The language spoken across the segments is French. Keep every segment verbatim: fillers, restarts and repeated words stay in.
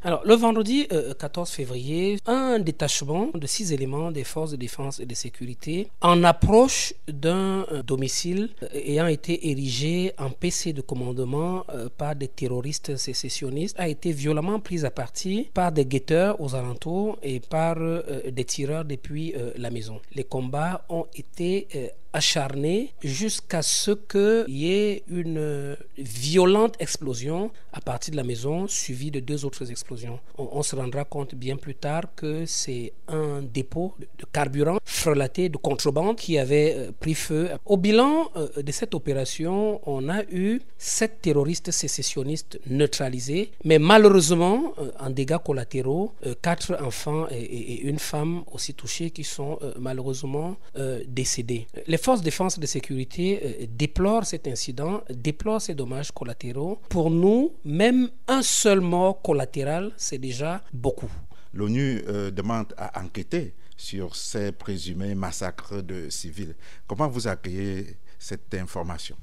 Alors, le vendredi euh, quatorze février, un détachement de six éléments des forces de défense et de sécurité, en approche d'un euh, domicile euh, ayant été érigé en P C de commandement euh, par des terroristes sécessionnistes, a été violemment pris à partie par des guetteurs aux alentours et par euh, des tireurs depuis euh, la maison. Les combats ont été euh, acharné jusqu'à ce qu'il y ait une violente explosion à partir de la maison, suivie de deux autres explosions. On, on se rendra compte bien plus tard que c'est un dépôt de, de carburant frelaté de contrebande qui avait euh, pris feu. Au bilan euh, de cette opération, on a eu sept terroristes sécessionnistes neutralisés, mais malheureusement, euh, en dégâts collatéraux, euh, quatre enfants et, et, et une femme aussi touchés qui sont euh, malheureusement euh, décédés. Les forces de défense et de sécurité euh, déplorent cet incident, déplorent ces dommages collatéraux. Pour nous, même un seul mort collatéral, c'est déjà beaucoup. L'ONU euh, demande à enquêter sur ces présumés massacres de civils. Comment vous accueillez cette information?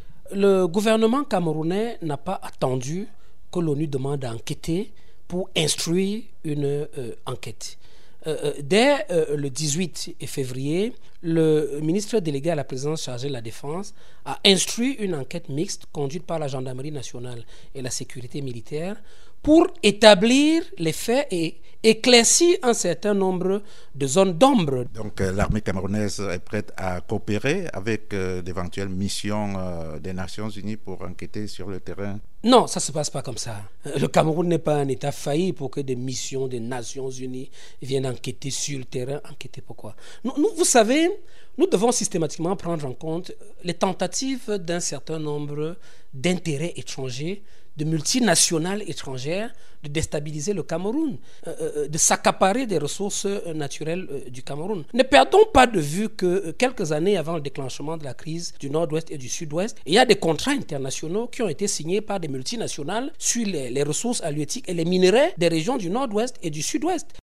Le gouvernement camerounais n'a pas attendu que l'ONU demande à enquêter pour instruire une euh, enquête. Euh, dès euh, le dix-huit février, le ministre délégué à la présidence chargé de la défense a instruit une enquête mixte conduite par la gendarmerie nationale et la sécurité militaire pour établir les faits et éclaircir un certain nombre de zones d'ombre. Donc euh, l'armée camerounaise est prête à coopérer avec euh, d'éventuelles missions euh, des Nations Unies pour enquêter sur le terrain? Non, ça ne se passe pas comme ça. Le Cameroun n'est pas un État failli pour que des missions des Nations Unies viennent enquêter sur le terrain. Enquêter pourquoi? Nous, nous, vous savez, nous devons systématiquement prendre en compte les tentatives d'un certain nombre d'intérêts étrangers, de multinationales étrangères, de déstabiliser le Cameroun, euh, de s'accaparer des ressources naturelles euh, du Cameroun. Ne perdons pas de vue que euh, quelques années avant le déclenchement de la crise du Nord-Ouest et du Sud-Ouest, il y a des contrats internationaux qui ont été signés par des multinationales sur les, les ressources halieutiques et les minerais des régions du Nord-Ouest et du Sud-Ouest.